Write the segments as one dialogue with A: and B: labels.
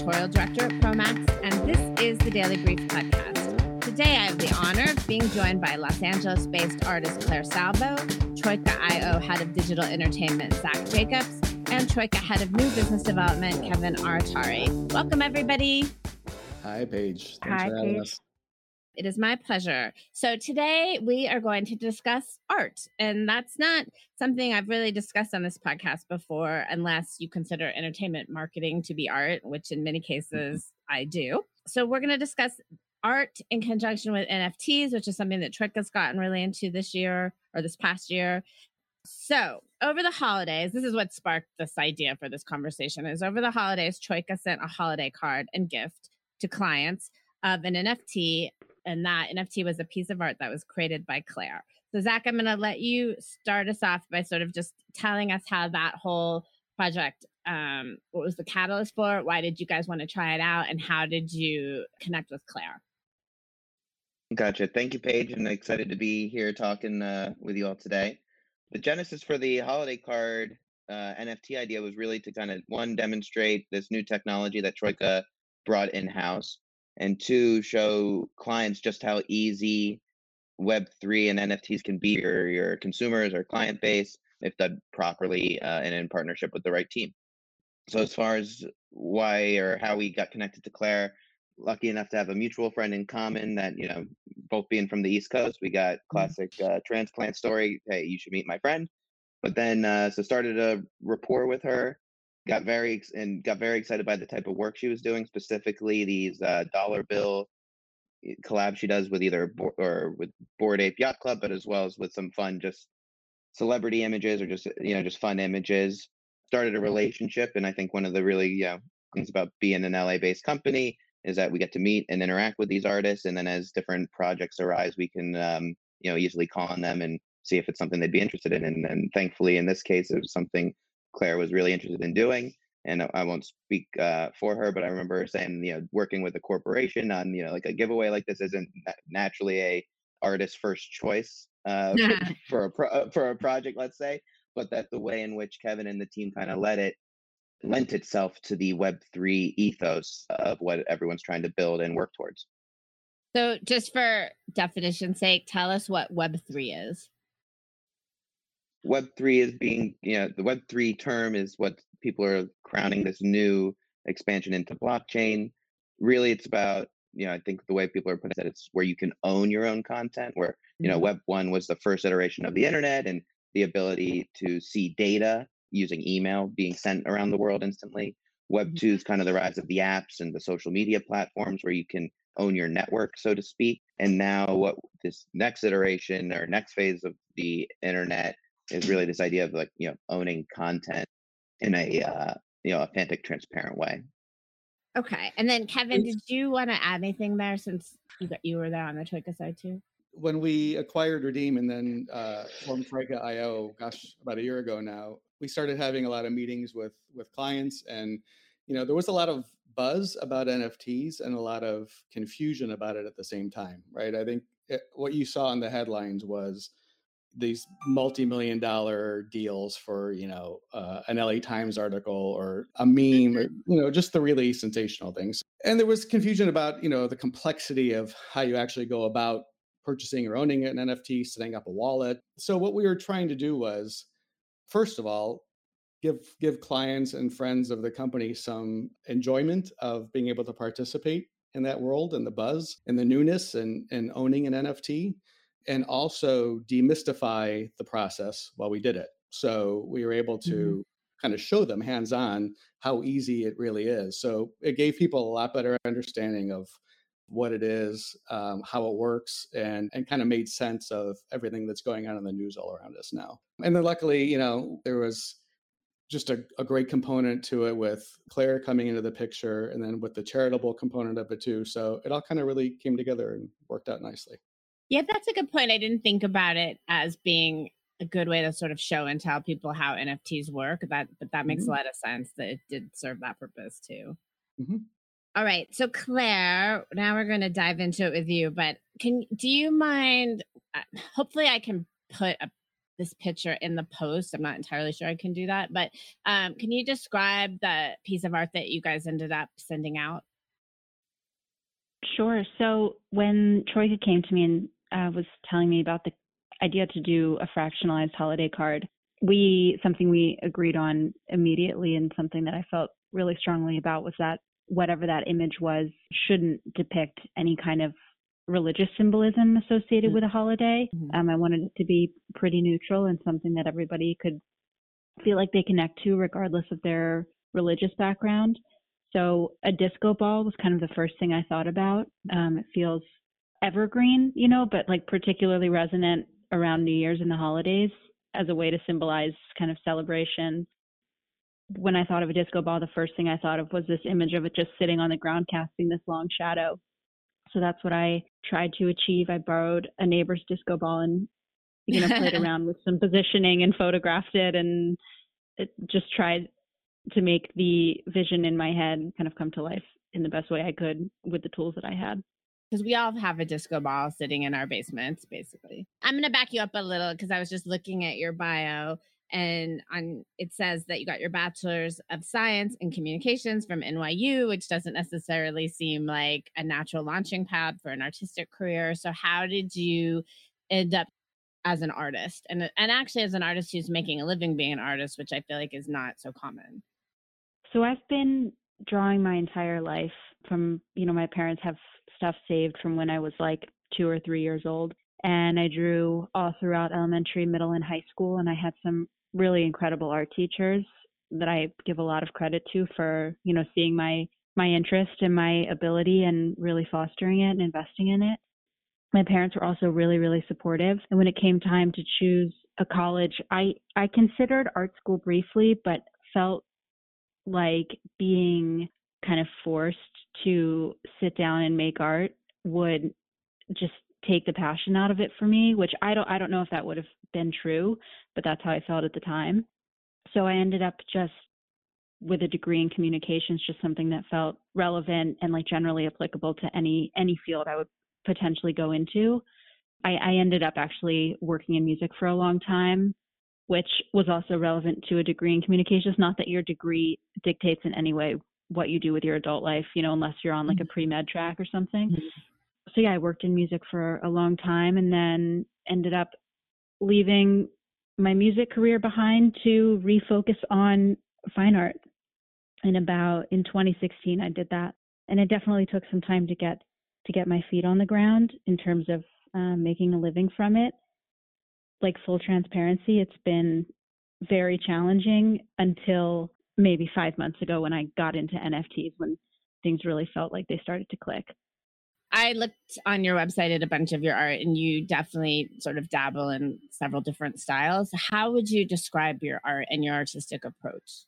A: editorial director at Promax, and this is the Daily Brief podcast. Today, I have the honor of being joined by Los Angeles-based artist Claire Salvo, Troika.io head of digital entertainment Zach Jacobs, and Troika head of new business development Kevin Aratari. Welcome, everybody.
B: Hi, Paige. Thanks for having us.
A: It is my pleasure. So today we are going to discuss art, and that's not something I've really discussed on this podcast before, unless you consider entertainment marketing to be art, which in many cases I do. So we're going to discuss art in conjunction with NFTs, which is something that Troika's gotten really into this year or this past year. So over the holidays, this is what sparked this idea for this conversation, is over the holidays, Troika sent a holiday card and gift to clients of an NFT. And that NFT was a piece of art that was created by Claire. So Zach, I'm going to let you start us off by sort of just telling us how that whole project, what was the catalyst for it? Why did you guys want to try it out? And how did you connect with Claire?
C: Gotcha. Thank you, Paige. I'm excited to be here talking with you all today. The genesis for the holiday card NFT idea was really to kind of, one, demonstrate this new technology that Troika brought in-house, and two, show clients just how easy Web3 and NFTs can be for your consumers or client base if done properly and in partnership with the right team. So as far as why or how we got connected to Claire, lucky enough to have a mutual friend in common that, you know, both being from the East Coast, we got classic transplant story. Hey, you should meet my friend. But then, so started a rapport with her. Got very excited by the type of work she was doing, specifically these dollar bill collabs she does with either with Bored Ape Yacht Club, but as well as with some fun, just celebrity images or just just fun images. Started a relationship, and I think one of the really things about being an LA-based company is that we get to meet and interact with these artists, and then as different projects arise, we can easily call on them and see if it's something they'd be interested in. And thankfully, in this case, it was something Claire was really interested in doing. And I won't speak for her, but I remember her saying, working with a corporation on, like a giveaway like this isn't naturally a artist's first choice for a project, let's say, but that the way in which Kevin and the team kind of lent itself to the Web3 ethos of what everyone's trying to build and work towards.
A: So just for definition's sake, tell us what Web3 is.
C: Web3 is being, the Web3 term is what people are crowning this new expansion into blockchain. Really, it's about, I think the way people are putting it, it's where you can own your own content, where, Web 1 was the first iteration of the internet and the ability to see data using email being sent around the world instantly. Web 2 is kind of the rise of the apps and the social media platforms where you can own your network, so to speak. And now what this next iteration or next phase of the internet is really this idea of owning content in a authentic, transparent way.
A: Okay. And then Kevin, did you want to add anything there since you were there on the Troika side too?
B: When we acquired Redeem and then formed Troika.io, about a year ago now, we started having a lot of meetings with clients, and there was a lot of buzz about NFTs and a lot of confusion about it at the same time, right? I think what you saw in the headlines was these multi-million-dollar deals for an LA Times article or a meme, or just the really sensational things. And there was confusion about the complexity of how you actually go about purchasing or owning an NFT, setting up a wallet. So what we were trying to do was, first of all, give clients and friends of the company some enjoyment of being able to participate in that world and the buzz and the newness and owning an NFT, and also demystify the process while we did it. So we were able to kind of show them hands-on how easy it really is. So it gave people a lot better understanding of what it is, how it works, and kind of made sense of everything that's going on in the news all around us now. And then luckily, there was just a great component to it with Claire coming into the picture, and then with the charitable component of it too. So it all kind of really came together and worked out nicely.
A: Yeah, that's a good point. I didn't think about it as being a good way to sort of show and tell people how NFTs work. But that makes a lot of sense that it did serve that purpose too. All right. So Claire, now we're going to dive into it with you, but do you mind, hopefully I can put a this picture in the post. I'm not entirely sure I can do that, but can you describe the piece of art that you guys ended up sending out?
D: Sure. So when Troika came to me and was telling me about the idea to do a fractionalized holiday card, something we agreed on immediately, and something that I felt really strongly about, was that whatever that image was shouldn't depict any kind of religious symbolism associated with a holiday. I wanted it to be pretty neutral and something that everybody could feel like they connect to regardless of their religious background. So a disco ball was kind of the first thing I thought about. It feels evergreen, but like particularly resonant around New Year's and the holidays as a way to symbolize kind of celebration. When I thought of a disco ball, the first thing I thought of was this image of it just sitting on the ground, casting this long shadow. So that's what I tried to achieve. I borrowed a neighbor's disco ball and, played around with some positioning and photographed it, and just tried to make the vision in my head kind of come to life in the best way I could with the tools that I had.
A: Because we all have a disco ball sitting in our basements, basically. I'm going to back you up a little because I was just looking at your bio, and it says that you got your Bachelor's of Science in Communications from NYU, which doesn't necessarily seem like a natural launching pad for an artistic career. So how did you end up as an artist, and actually as an artist who's making a living being an artist, which I feel like is not so common?
D: So I've been drawing my entire life from, my parents have stuff saved from when I was like 2 or 3 years old. And I drew all throughout elementary, middle, and high school. And I had some really incredible art teachers that I give a lot of credit to for, seeing my interest and my ability and really fostering it and investing in it. My parents were also really, really supportive. And when it came time to choose a college, I considered art school briefly, but felt like being kind of forced to sit down and make art would just take the passion out of it for me, which I don't know if that would have been true, but that's how I felt at the time. So I ended up just with a degree in communications, just something that felt relevant and like generally applicable to any field I would potentially go into. I ended up actually working in music for a long time, which was also relevant to a degree in communications. Not that your degree dictates in any way what you do with your adult life, unless you're on like a pre-med track or something. So yeah, I worked in music for a long time and then ended up leaving my music career behind to refocus on fine art. And in 2016, I did that. And it definitely took some time to get my feet on the ground in terms of making a living from it. Like full transparency, it's been very challenging until maybe 5 months ago when I got into NFTs, when things really felt like they started to click.
A: I looked on your website at a bunch of your art, and you definitely sort of dabble in several different styles. How would you describe your art and your artistic approach?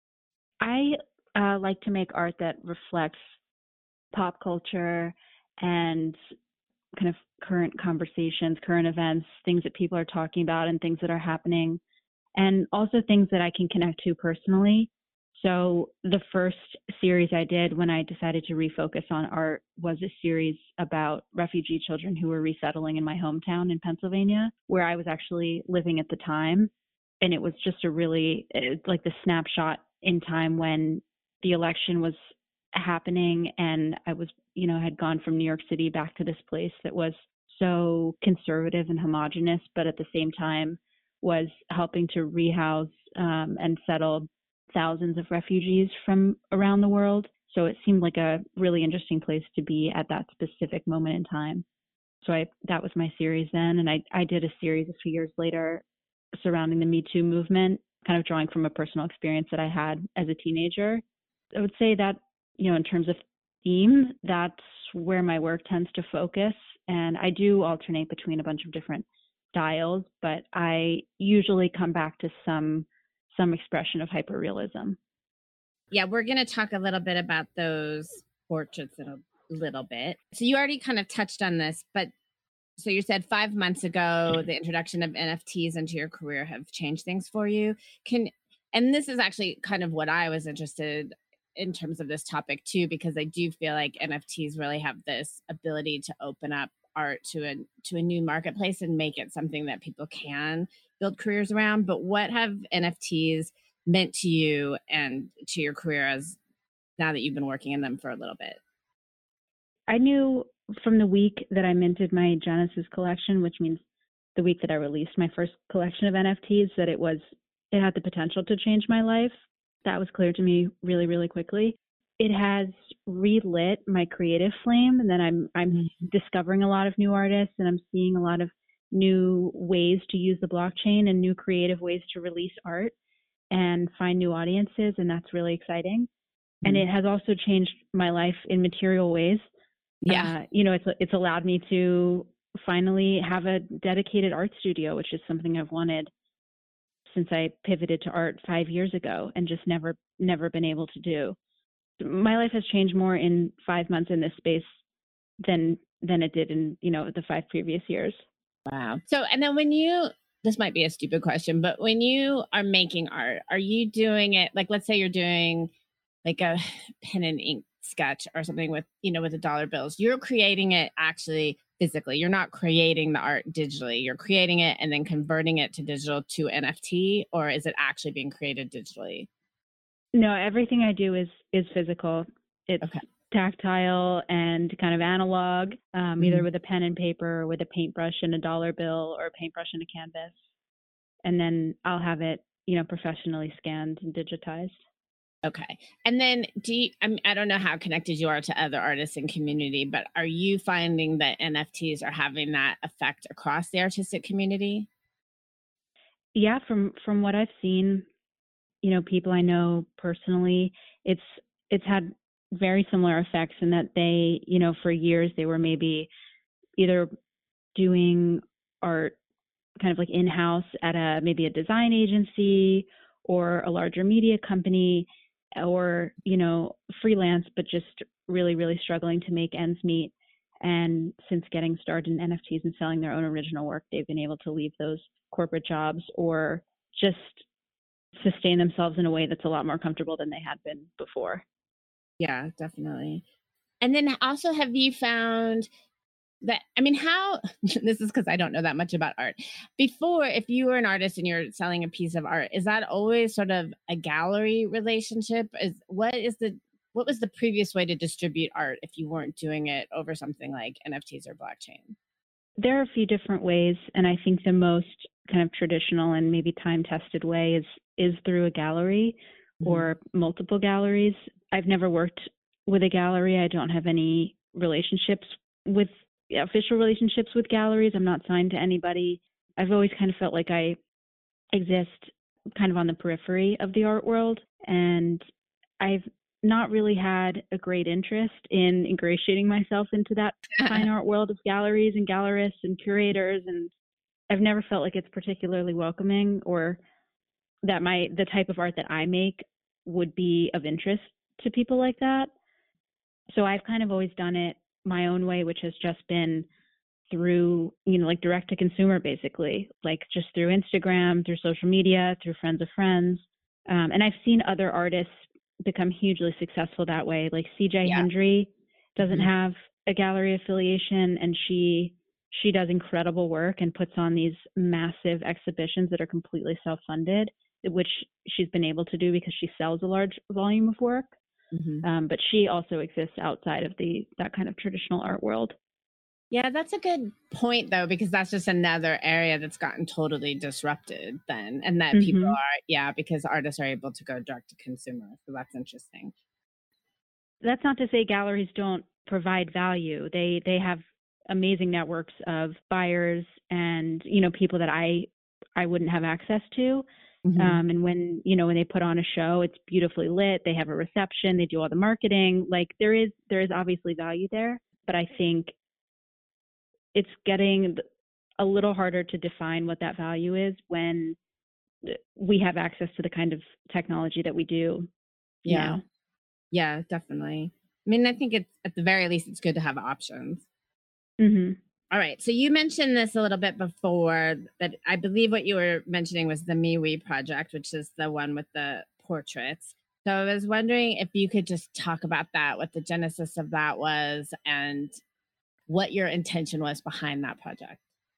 D: I like to make art that reflects pop culture and kind of current conversations, current events, things that people are talking about and things that are happening, and also things that I can connect to personally. So the first series I did when I decided to refocus on art was a series about refugee children who were resettling in my hometown in Pennsylvania, where I was actually living at the time. And it was just like the snapshot in time when the election was happening, and I was, had gone from New York City back to this place that was so conservative and homogenous, but at the same time was helping to rehouse and settle thousands of refugees from around the world. So it seemed like a really interesting place to be at that specific moment in time. So that was my series then. And I did a series a few years later surrounding the Me Too movement, kind of drawing from a personal experience that I had as a teenager. I would say that, in terms of theme, that's where my work tends to focus. And I do alternate between a bunch of different styles, but I usually come back to some expression of hyperrealism.
A: Yeah, we're going to talk a little bit about those portraits in a little bit. So you already kind of touched on this, but so you said 5 months ago, the introduction of NFTs into your career have changed things for you. And this is actually kind of what I was interested in terms of this topic too, because I do feel like NFTs really have this ability to open up art to a new marketplace and make it something that people can build careers around. But what have NFTs meant to you and to your career as now that you've been working in them for a little bit?
D: I knew from the week that I minted my Genesis collection, which means the week that I released my first collection of NFTs, that it had the potential to change my life. That was clear to me really, really quickly. It has relit my creative flame, and then I'm discovering a lot of new artists, and I'm seeing a lot of new ways to use the blockchain and new creative ways to release art and find new audiences, and that's really exciting. And it has also changed my life in material ways.
A: Yeah.
D: It's allowed me to finally have a dedicated art studio, which is something I've wanted since I pivoted to art 5 years ago and just never been able to do. My life has changed more in 5 months in this space than it did in, the 5 previous years.
A: Wow. So, and then this might be a stupid question, but when you are making art, are you doing it, like, let's say you're doing like a pen and ink sketch or something with the dollar bills, you're creating it actually physically. You're not creating the art digitally. You're creating it and then converting it to digital to NFT, or is it actually being created digitally?
D: No, everything I do is physical. It's tactile and kind of analog, either with a pen and paper, or with a paintbrush and a dollar bill, or a paintbrush and a canvas. And then I'll have it, professionally scanned and digitized.
A: Okay. And then I don't know how connected you are to other artists and community, but are you finding that NFTs are having that effect across the artistic community?
D: Yeah, from what I've seen, people I know personally, it's had very similar effects in that they, for years they were maybe either doing art kind of like in-house at maybe a design agency or a larger media company, or, freelance, but just really, really struggling to make ends meet. And since getting started in NFTs and selling their own original work, they've been able to leave those corporate jobs or just sustain themselves in a way that's a lot more comfortable than they had been before.
A: Yeah, definitely. And then also, have you found that, how, this is because I don't know that much about art. Before, if you were an artist and you're selling a piece of art, is that always sort of a gallery relationship? What was the previous way to distribute art if you weren't doing it over something like NFTs or blockchain?
D: There are a few different ways, and I think the most kind of traditional and maybe time-tested way is through a gallery or multiple galleries. I've never worked with a gallery. I don't have any official relationships with galleries. I'm not signed to anybody. I've always kind of felt like I exist kind of on the periphery of the art world, and I've not really had a great interest in ingratiating myself into that fine art world of galleries and gallerists and curators, and I've never felt like it's particularly welcoming, or that the type of art that I make would be of interest to people like that. So I've kind of always done it my own way, which has just been through, like direct to consumer, basically, like just through Instagram, through social media, through friends of friends. And I've seen other artists become hugely successful that way. Like CJ Hendry doesn't have a gallery affiliation, and she does incredible work and puts on these massive exhibitions that are completely self-funded, which she's been able to do because she sells a large volume of work. But she also exists outside of that kind of traditional art world.
A: Yeah, that's a good point, though, because that's just another area that's gotten totally disrupted then. And that people are, because artists are able to go direct to consumer. So that's interesting.
D: That's not to say galleries don't provide value. They have amazing networks of buyers and, people that I wouldn't have access to. And when they put on a show, it's beautifully lit. They have a reception. They do all the marketing. Like there is obviously value there, but I think it's getting a little harder to define what that value is when we have access to the kind of technology that we do now.
A: Yeah, definitely. I think it's, at the very least, it's good to have options. All right. So you mentioned this a little bit before, but I believe what you were mentioning was the MeWe project, which is the one with the portraits. So I was wondering if you could just talk about that, what the genesis of that was, and what your intention was behind that project.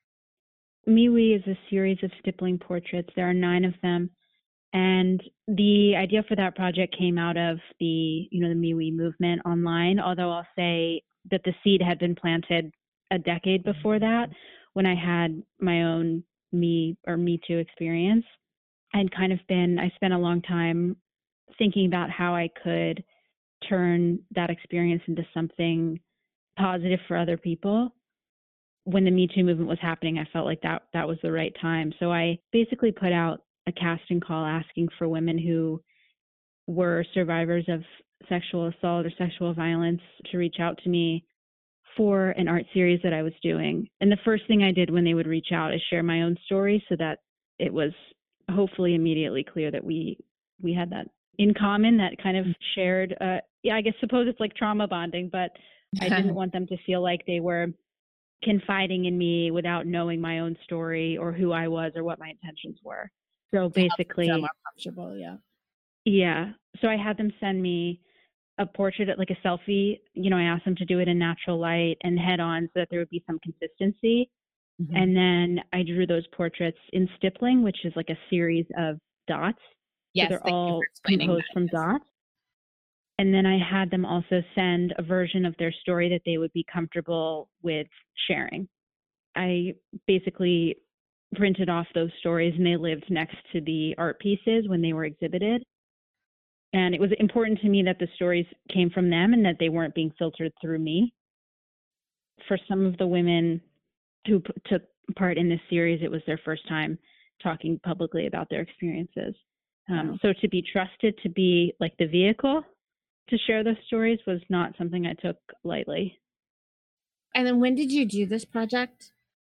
D: MeWe is a series of stippling portraits. There are 9 of them. And the idea for that project came out of the MeWe movement online, although I'll say that the seed had been planted a decade before that when I had my own Me Too experience. I spent a long time thinking about how I could turn that experience into something positive for other people. When the Me Too movement was happening, I felt like that was the right time. So I basically put out a casting call asking for women who were survivors of sexual assault or sexual violence to reach out to me for an art series that I was doing. And the first thing I did when they would reach out is share my own story so that it was hopefully immediately clear that we had that in common, that kind of shared, I suppose it's like trauma bonding, but I didn't want them to feel like they were confiding in me without knowing my own story or who I was or what my intentions were. So basically,
A: feel more comfortable, yeah.
D: Yeah. So I had them send me a portrait, like a selfie. I asked them to do it in natural light and head on so that there would be some consistency. Mm-hmm. And then I drew those portraits in stippling, which is like a series of dots.
A: Yes,
D: so they're all composed from dots. And then I had them also send a version of their story that they would be comfortable with sharing. I basically printed off those stories and they lived next to the art pieces when they were exhibited. And it was important to me that the stories came from them and that they weren't being filtered through me. For some of the women who took part in this series, it was their first time talking publicly about their experiences. Wow. So to be trusted to be like the vehicle to share those stories was not something I took lightly.
A: And then when did you do this project?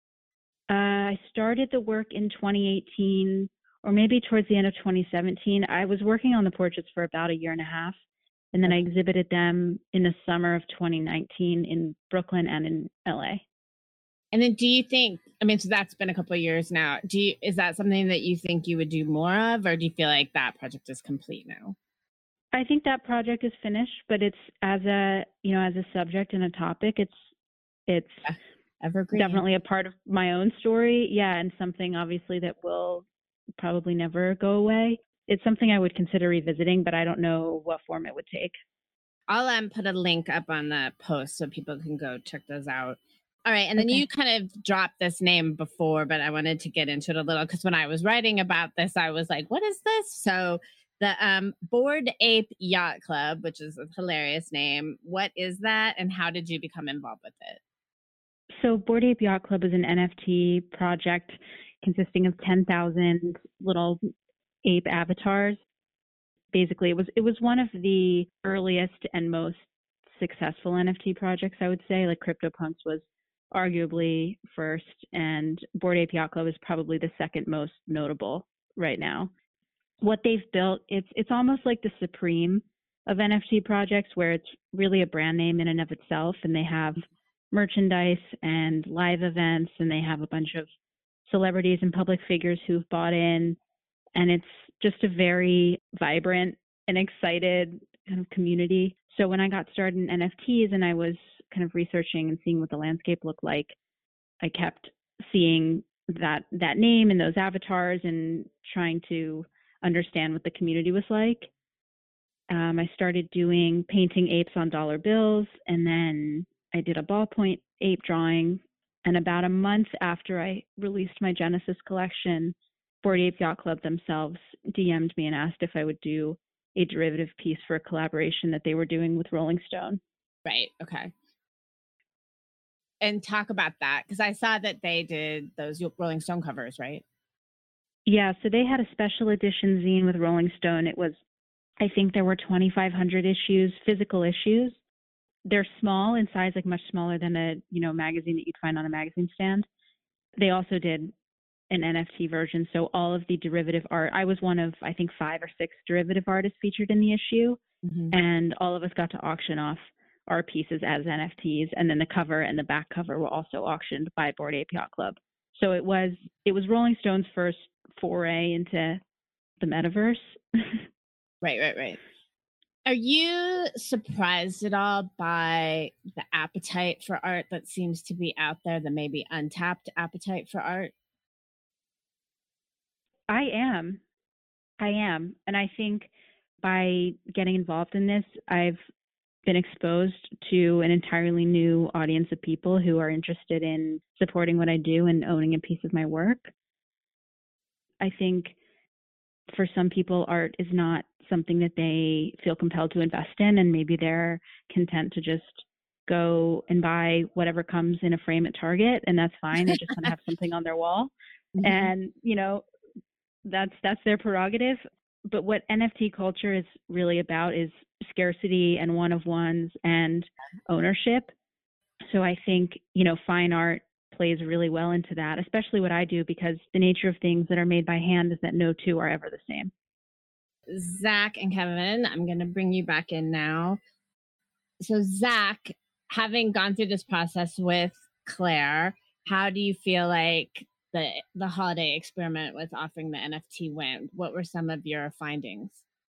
D: I started the work in 2018, or maybe towards the end of 2017. I was working on the portraits for about a year and a half, and then I exhibited them in the summer of 2019 in Brooklyn and in LA.
A: And then do you think, so that's been a couple of years now. Is that something that you think you would do more of, or do you feel like that project is complete now?
D: I think that project is finished, but it's as a subject and a topic, it's
A: evergreen.
D: Definitely a part of my own story. Yeah. And something obviously that will probably never go away. It's something I would consider revisiting, but I don't know what form it would take.
A: I'll put a link up on the post so people can go check those out. All right. And then you kind of dropped this name before, but I wanted to get into it a little because when I was writing about this, I was like, what is this? So the Bored Ape Yacht Club, which is a hilarious name. What is that? And how did you become involved with it?
D: So Bored Ape Yacht Club is an NFT project consisting of 10,000 little ape avatars. Basically, it was one of the earliest and most successful NFT projects, I would say. Like CryptoPunks was arguably first, and Bored Ape Yacht Club is probably the second most notable right now. What they've built, it's almost like the supreme of NFT projects, where it's really a brand name in and of itself, and they have merchandise and live events, and they have a bunch of celebrities and public figures who've bought in, and it's just a very vibrant and excited kind of community. So when I got started in NFTs and I was kind of researching and seeing what the landscape looked like, I kept seeing that name and those avatars and trying to understand what the community was like. I started painting apes on dollar bills, and then I did a ballpoint ape drawing. And about a month after I released my Genesis collection, Bored Ape Yacht Club themselves DM'd me and asked if I would do a derivative piece for a collaboration that they were doing with Rolling Stone.
A: Right. Okay. And talk about that, because I saw that they did those Rolling Stone covers, right?
D: Yeah. So they had a special edition zine with Rolling Stone. I think there were 2,500 issues, physical issues. They're small in size, like much smaller than a magazine that you'd find on a magazine stand. They also did an NFT version. So all of the derivative art, I was one of, I think, 5 or 6 derivative artists featured in the issue. Mm-hmm. And all of us got to auction off our pieces as NFTs. And then the cover and the back cover were also auctioned by Bored Ape Yacht Club. So it was Rolling Stone's first foray into the metaverse.
A: Right. Are you surprised at all by the appetite for art that seems to be out there, the maybe untapped appetite for art?
D: I am. And I think by getting involved in this, I've been exposed to an entirely new audience of people who are interested in supporting what I do and owning a piece of my work. I think for some people, art is not something that they feel compelled to invest in, and maybe they're content to just go and buy whatever comes in a frame at Target, and that's fine. They just want to have something on their wall. Mm-hmm. And, you know, that's their prerogative. But what NFT culture is really about is scarcity and one-of-ones and ownership. So I think, you know, fine art plays really well into that, especially what I do, because the nature of things that are made by hand is that no two are ever the same.
A: Zach and Kevin, I'm going to bring you back in now. So Zach, having gone through this process with Claire, how do you feel like the holiday experiment with offering the NFT went? What were some of your findings?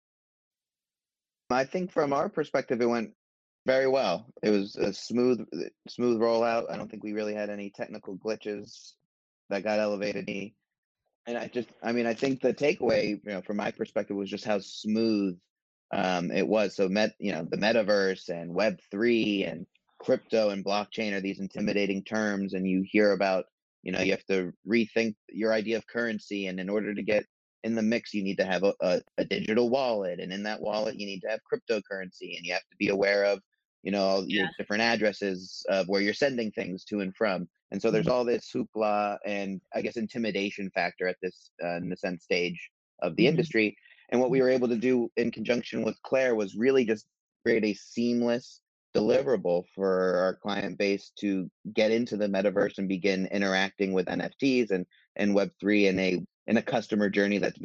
C: I think from our perspective, it went very well. It was a smooth rollout. I don't think we really had any technical glitches that got elevated. And I think the takeaway, you know, from my perspective was just how smooth it was. So the metaverse and Web3 and crypto and blockchain are these intimidating terms, and you hear about, you know, you have to rethink your idea of currency, and in order to get in the mix, you need to have a digital wallet, and in that wallet, you need to have cryptocurrency, and you have to be aware of, you know, all your different addresses of where you're sending things to and from. And so there's all this hoopla and, I guess, intimidation factor at this nascent stage of the industry. And what we were able to do in conjunction with Claire was really just create a seamless deliverable for our client base to get into the metaverse and begin interacting with NFTs and Web3 in a customer journey that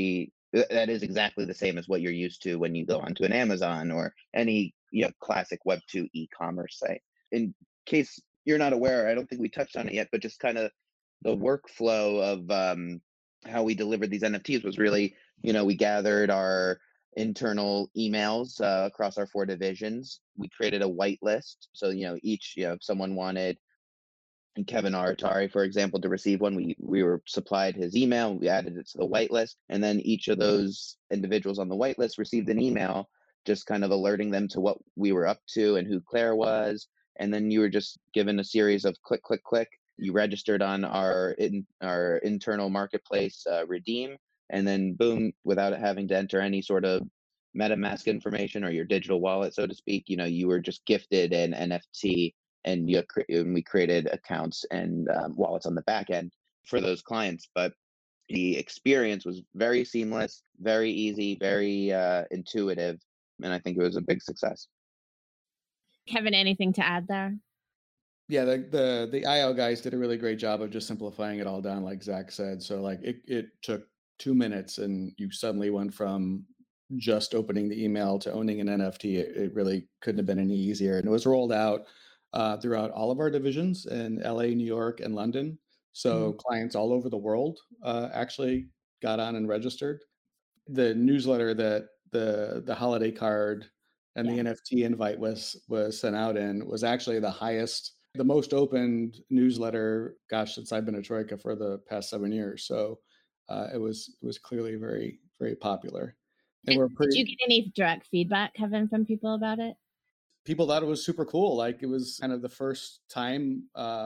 C: is exactly the same as what you're used to when you go onto an Amazon or any, you know, classic Web2 e-commerce site. In case you're not aware, I don't think we touched on it yet, but just kind of the workflow of how we delivered these NFTs was really, you know, we gathered our internal emails across our 4 divisions. We created a whitelist. So, you know, if someone wanted Kevin Aratari, for example, to receive one, we were supplied his email, we added it to the whitelist, and then each of those individuals on the whitelist received an email just kind of alerting them to what we were up to and who Claire was. And then you were just given a series of click, click, click. You registered on our internal marketplace, Redeem, and then boom, without having to enter any sort of MetaMask information or your digital wallet, so to speak, you know, you were just gifted an NFT, and we created accounts and wallets on the back end for those clients. But the experience was very seamless, very easy, very intuitive, and I think it was a big success.
A: Kevin, anything to add there?
B: Yeah, the IO guys did a really great job of just simplifying it all down, like Zach said. So like it took 2 minutes, and you suddenly went from just opening the email to owning an NFT. It really couldn't have been any easier, and it was rolled out throughout all of our divisions in LA, New York, and London. So clients all over the world actually got on and registered. The newsletter that the holiday card and the NFT invite was sent out in was actually the most opened newsletter, since I've been at Troika for the past 7 years. So it was clearly very, very popular.
A: And did you get any direct feedback, Kevin, from people about it?
B: People thought it was super cool. Like, it was kind of the first time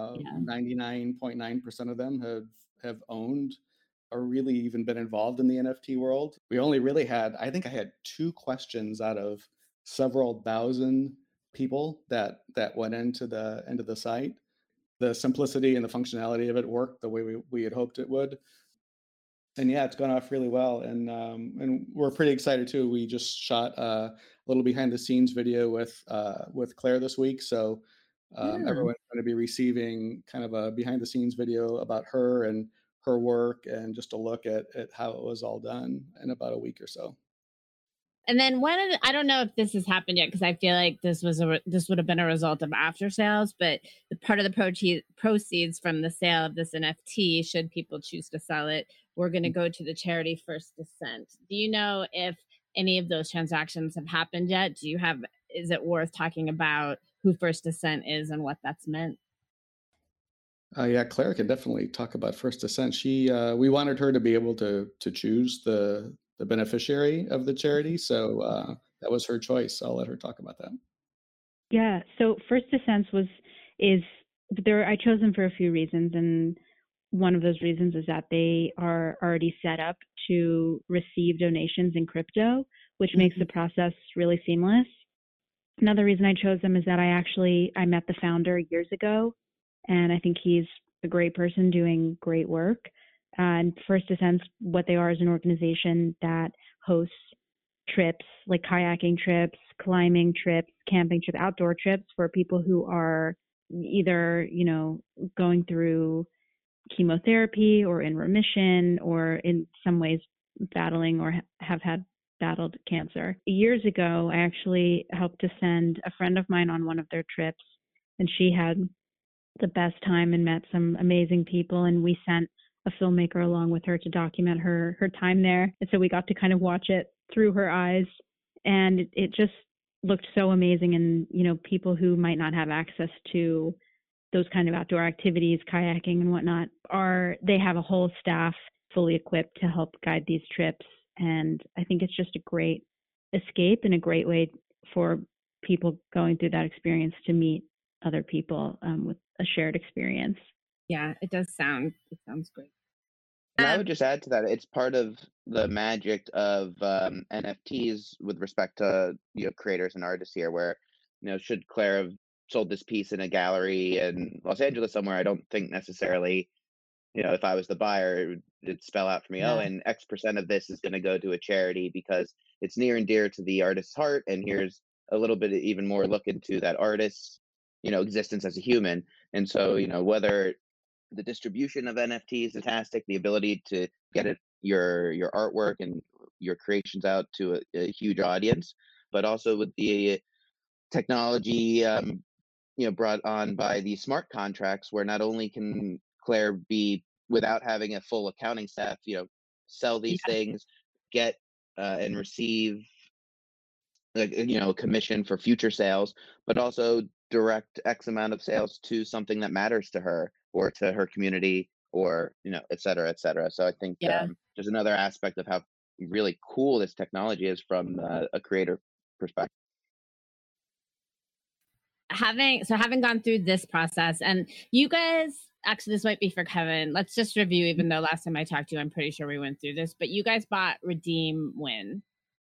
B: 99.9% of them have owned or really even been involved in the NFT world. We only really had, I think I had 2 questions out of several thousand people that went into the site. The simplicity and the functionality of it worked the way we had hoped it would. And yeah, it's gone off really well, and we're pretty excited too. We just shot a little behind the scenes video with Claire this week, so everyone's going to be receiving kind of a behind the scenes video about her and her work, and just a look at how it was all done in about a week or so.
A: And then I don't know if this has happened yet, because I feel like this would have been a result of after sales, but the part of the proceeds from the sale of this NFT, should people choose to sell it, we're going to go to the charity First Descent. Do you know if any of those transactions have happened yet? Is it worth talking about who First Ascent is and what that's meant?
B: Yeah, Claire can definitely talk about First Ascent. We wanted her to be able to choose the beneficiary of the charity, so that was her choice. I'll let her talk about that.
D: Yeah. So First Ascent I chose them for a few reasons, and one of those reasons is that they are already set up to receive donations in crypto, which makes the process really seamless. Another reason I chose them is that I met the founder years ago, and I think he's a great person doing great work. And First Ascent, what they are is an organization that hosts trips like kayaking trips, climbing trips, camping trips, outdoor trips for people who are either, going through chemotherapy or in remission or in some ways battling or have had battled cancer. Years ago, I actually helped to send a friend of mine on one of their trips, and she had the best time and met some amazing people, and we sent a filmmaker along with her to document her time there. And so we got to kind of watch it through her eyes, and it just looked so amazing. And, people who might not have access to those kind of outdoor activities, kayaking and whatnot, they have a whole staff fully equipped to help guide these trips. And I think it's just a great escape and a great way for people going through that experience to meet other people with a shared experience.
A: Yeah, it sounds great.
C: And I would just add to that, it's part of the magic of NFTs with respect to creators and artists here, where should Claire have sold this piece in a gallery in Los Angeles somewhere, I don't think necessarily, if I was the buyer, it'd spell out for me,
A: Yeah.
C: oh, and X percent of this is going to go to a charity because it's near and dear to the artist's heart, and here's a little bit even more look into that artist's existence as a human. And so whether the distribution of NFTs is fantastic, the ability to get your artwork and your creations out to a huge audience, but also with the technology brought on by the smart contracts, where not only can Claire be, without having a full accounting staff, sell these things, get and receive a commission for future sales, but also direct X amount of sales to something that matters to her or to her community, or et cetera, et cetera. So I think there's another aspect of how really cool this technology is from a creator perspective.
A: Having gone through this process, and you guys, actually this might be for Kevin, let's just review, even though last time I talked to you I'm pretty sure we went through this, but you guys bought Redeem when?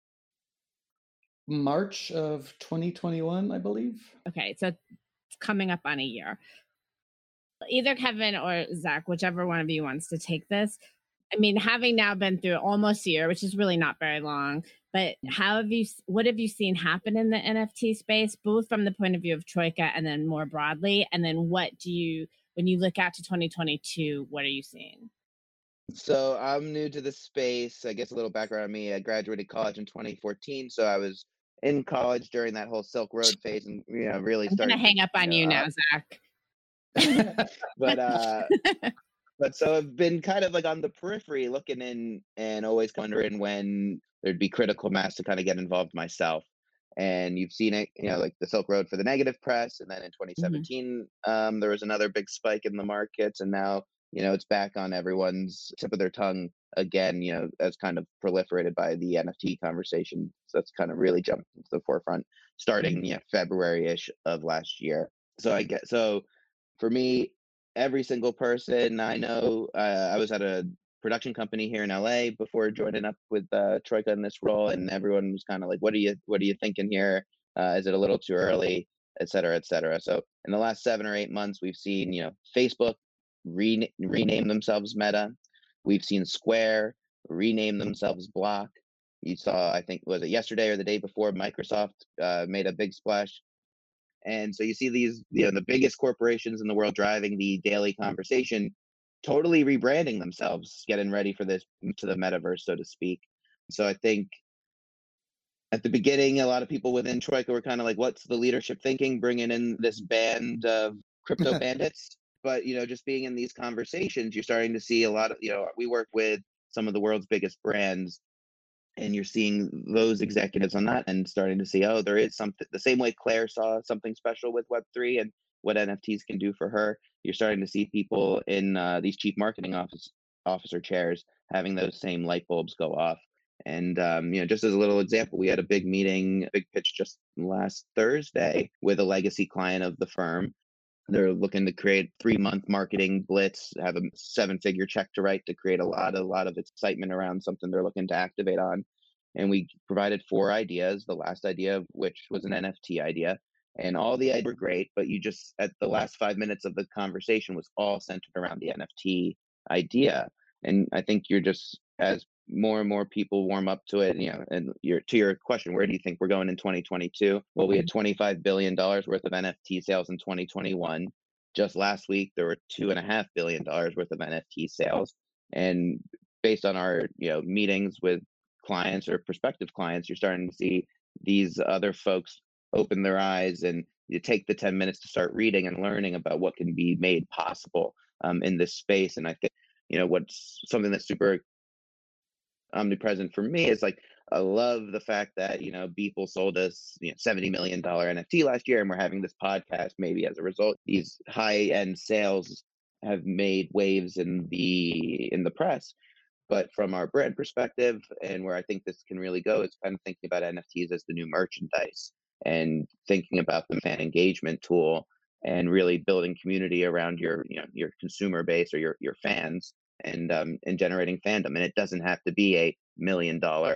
B: March of 2021, I believe.
A: Okay, so it's coming up on a year. Either Kevin or Zach, whichever one of you wants to take this. I mean, having now been through almost a year, which is really not very long, but what have you seen happen in the NFT space, both from the point of view of Troika and then more broadly? And then when you look out to 2022, what are you seeing?
C: So I'm new to the space. I guess a little background on me. I graduated college in 2014. So I was in college during that whole Silk Road phase, and really
A: I'm gonna hang up on you now, Zach.
C: But so I've been kind of like on the periphery looking in and always wondering when there'd be critical mass to kind of get involved myself. And you've seen it, like the Silk Road for the negative press. And then in 2017, there was another big spike in the markets. And now, it's back on everyone's tip of their tongue again, as kind of proliferated by the NFT conversation. So that's kind of really jumped to the forefront starting February-ish of last year. So for me, every single person I know, I was at a production company here in LA before joining up with Troika in this role, and everyone was kind of like, what are you thinking here? Is it a little too early, et cetera, et cetera. So in the last 7 or 8 months, we've seen Facebook rename themselves Meta. We've seen Square rename themselves Block. You saw, I think, was it yesterday or the day before, Microsoft made a big splash. And so you see these, the biggest corporations in the world driving the daily conversation, totally rebranding themselves, getting ready for this, to the metaverse, so to speak. So I think at the beginning, a lot of people within Troika were kind of like, what's the leadership thinking, bringing in this band of crypto bandits? But, just being in these conversations, you're starting to see a lot of, we work with some of the world's biggest brands, And you're seeing those executives on that end starting to see, oh, there is something, the same way Claire saw something special with Web3 and what NFTs can do for her. You're starting to see people in these chief marketing officer chairs having those same light bulbs go off. And just as a little example, we had a big meeting, big pitch just last Thursday with a legacy client of the firm. They're looking to create 3-month marketing blitz, have a 7-figure check to write to create a lot of excitement around something they're looking to activate on. And we provided 4 ideas, the last idea of which was an NFT idea. And all the ideas were great, but you just, at the last 5 minutes of the conversation was all centered around the NFT idea. And I think you're just, as more and more people warm up to it, and to your question, where do you think we're going in 2022? Well, we had $25 billion worth of NFT sales in 2021. Just last week, there were $2.5 billion worth of NFT sales. And based on our meetings with clients or prospective clients, you're starting to see these other folks open their eyes, and you take the 10 minutes to start reading and learning about what can be made possible in this space. And I think what's something that's super omnipresent for me is, like, I love the fact that Beeple sold us $70 million NFT last year, and we're having this podcast maybe as a result. These high-end sales have made waves in the press. But from our brand perspective, and where I think this can really go, is kind of thinking about NFTs as the new merchandise, and thinking about the fan engagement tool, and really building community around your consumer base or your fans, and generating fandom. And it doesn't have to be a $1 million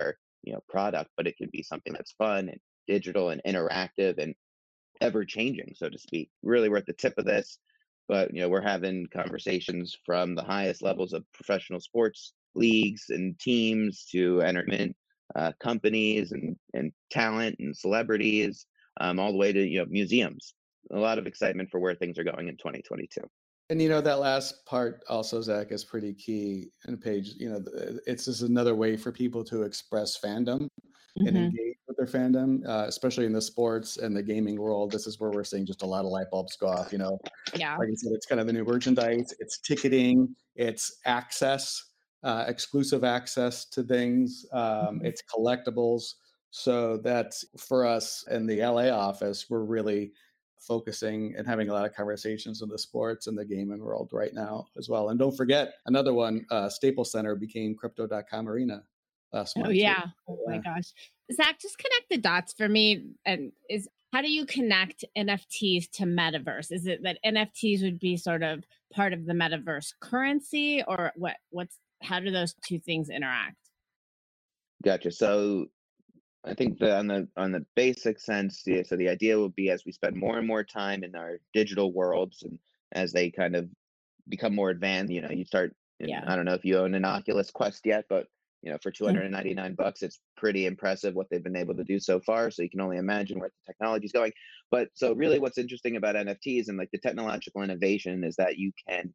C: product, but it could be something that's fun and digital and interactive and ever changing, so to speak. Really, we're at the tip of this, but we're having conversations from the highest levels of professional sports leagues and teams to entertainment companies and talent and celebrities, all the way to museums. A lot of excitement for where things are going in 2022.
B: And that last part also, Zach, is pretty key. And Paige, it's just another way for people to express fandom and engage with their fandom, especially in the sports and the gaming world. This is where we're seeing just a lot of light bulbs go off.
A: Yeah.
B: Like I said, it's kind of the new merchandise. It's ticketing. It's access, exclusive access to things. It's collectibles. So that's, for us in the LA office, we're really focusing and having a lot of conversations in the sports and the gaming world right now as well. And don't forget, another one, Staples Center became Crypto.com Arena last month.
A: Oh, yeah. Oh my gosh. Zach, just connect the dots for me. And how do you connect NFTs to metaverse? Is it that NFTs would be sort of part of the metaverse currency, or how do those two things interact?
C: Gotcha. So I think on the basic sense, so the idea would be, as we spend more and more time in our digital worlds, and as they kind of become more advanced, you start. I don't know if you own an Oculus Quest yet, but for $299, it's pretty impressive what they've been able to do so far. So you can only imagine where the technology is going. But so really, what's interesting about NFTs and like the technological innovation is that you can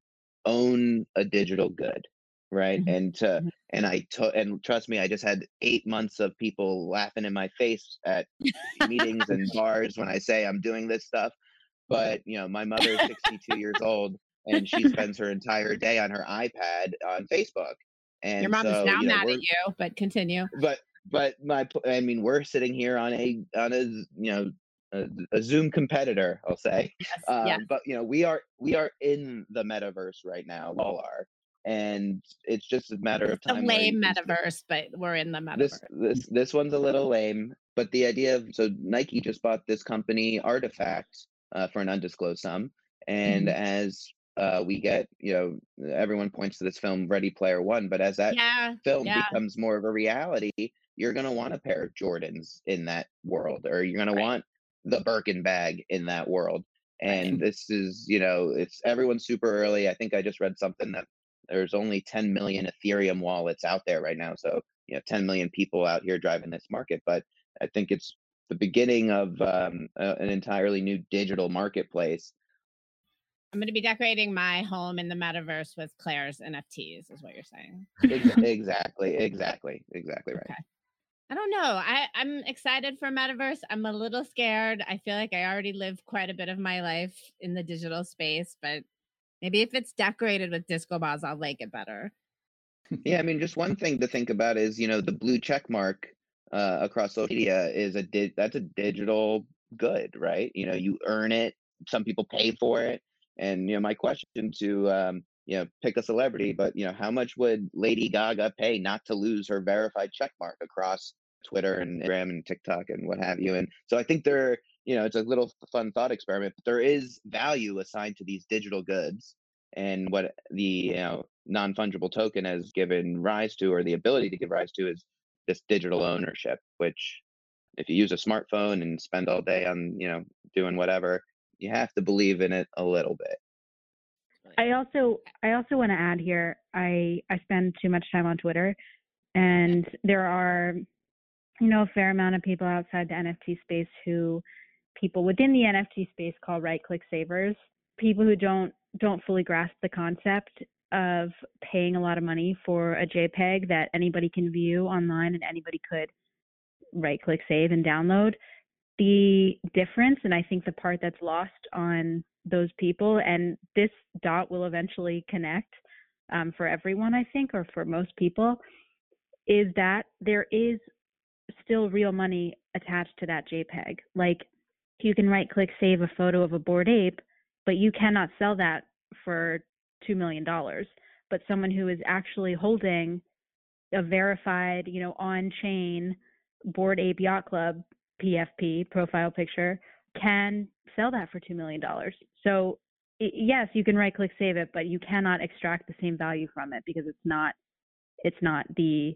C: own a digital good, right? And trust me, I just had 8 months of people laughing in my face at meetings and bars when I say I'm doing this stuff. But my mother is 62 years old, and she spends her entire day on her iPad on Facebook. And
A: your mom is now mad at you, but continue.
C: But we're sitting here on a Zoom competitor, I'll say.
A: Yes.
C: But we are in the metaverse right now. We all are. And it's just a matter of time.
A: A lame metaverse, but we're in the metaverse.
C: This one's a little lame, but the idea of, so Nike just bought this company Artifact for an undisclosed sum, and as we get, everyone points to this film Ready Player One, but as that film becomes more of a reality, you're going to want a pair of Jordans in that world, or you're going to want the Birkin bag in that world. And this is, it's everyone's super early. I think I just read something that there's only 10 million Ethereum wallets out there right now. So, 10 million people out here driving this market. But I think it's the beginning of an entirely new digital marketplace.
A: I'm going to be decorating my home in the metaverse with Claire's NFTs, is what you're saying.
C: Exactly right.
A: Okay. I don't know. I'm excited for metaverse. I'm a little scared. I feel like I already lived quite a bit of my life in the digital space, but maybe if it's decorated with disco balls, I'll like it better.
C: Yeah, I mean, just one thing to think about is, the blue check mark across social media is that's a digital good, right? You earn it. Some people pay for it. And, my question to, pick a celebrity, but, how much would Lady Gaga pay not to lose her verified check mark across Twitter and Instagram and TikTok and what have you? And so I think it's a little fun thought experiment, but there is value assigned to these digital goods. And what the non-fungible token has given rise to, or the ability to give rise to, is this digital ownership, which if you use a smartphone and spend all day on doing whatever, you have to believe in it a little bit.
D: I also want to add here, I spend too much time on Twitter, and there are a fair amount of people outside the NFT space who people within the NFT space call right-click savers, people who don't fully grasp the concept of paying a lot of money for a JPEG that anybody can view online and anybody could right-click save and download. The difference, and I think the part that's lost on those people, and this dot will eventually connect for everyone, I think, or for most people, is that there is still real money attached to that JPEG. Like, you can right-click save a photo of a Bored Ape, but you cannot sell that for $2 million. But someone who is actually holding a verified, on-chain Bored Ape Yacht Club PFP, profile picture, can sell that for $2 million. So yes, you can right-click save it, but you cannot extract the same value from it because it's not the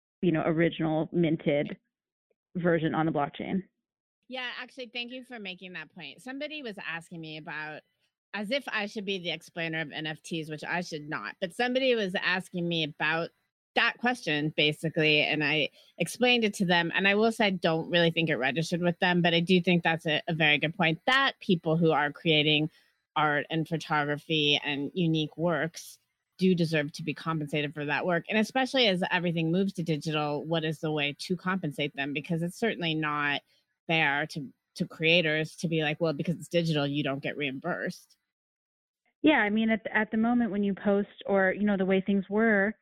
D: original minted version on the blockchain.
A: Yeah, actually, thank you for making that point. Somebody was asking me about, as if I should be the explainer of NFTs, which I should not, but somebody was asking me about that question, basically, and I explained it to them. And I will say I don't really think it registered with them, but I do think that's a very good point, that people who are creating art and photography and unique works do deserve to be compensated for that work. And especially as everything moves to digital, what is the way to compensate them? Because it's certainly not fair to creators to be like, well, because it's digital, you don't get reimbursed.
D: Yeah, I mean, at the moment when you post, or the way things were,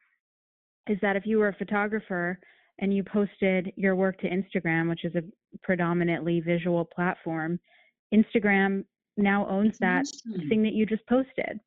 D: is that if you were a photographer and you posted your work to Instagram, which is a predominantly visual platform, Instagram now owns that thing that you just posted.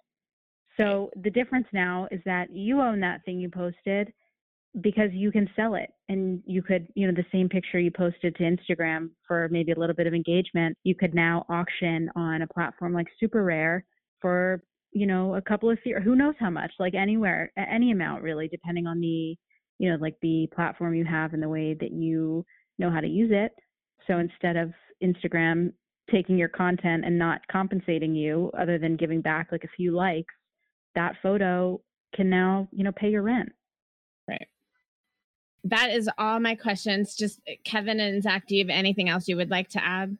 D: So the difference now is that you own that thing you posted because you can sell it, and you could, the same picture you posted to Instagram for maybe a little bit of engagement, you could now auction on a platform like Super Rare for a couple of, or who knows how much, like anywhere, any amount really, depending on the, like the platform you have and the way that you know how to use it. So instead of Instagram taking your content and not compensating you other than giving back like a few likes, that photo can now, pay your rent.
A: Right. That is all my questions. Just Kevin and Zach, do you have anything else you would like to add?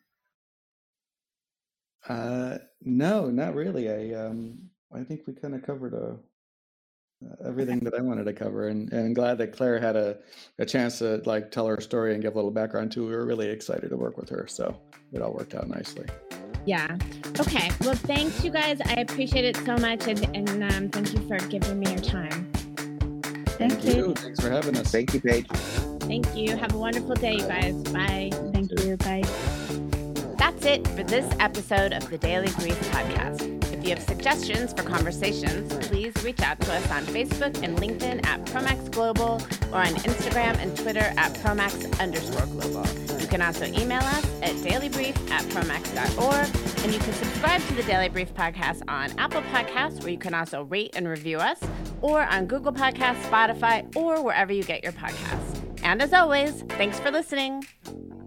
B: No, not really. I think we kind of covered everything that I wanted to cover, and I'm glad that Claire had a chance to tell her story and give a little background too. We were really excited to work with her, so it all worked out nicely.
A: Yeah. Okay. Well, thanks, you guys. I appreciate it so much, and thank you for giving me your time.
B: Thank you. Thanks for having us.
C: Thank you, Paige.
A: Thank you. Have a wonderful day, you guys. Bye.
D: Thank you. Bye.
A: That's it for this episode of the Daily Brief podcast. If you have suggestions for conversations, please reach out to us on Facebook and LinkedIn at Promax Global, or on Instagram and Twitter at Promax_global. You can also email us at dailybrief@promax.org, and you can subscribe to the Daily Brief podcast on Apple Podcasts, where you can also rate and review us, or on Google Podcasts, Spotify, or wherever you get your podcasts. And as always, thanks for listening.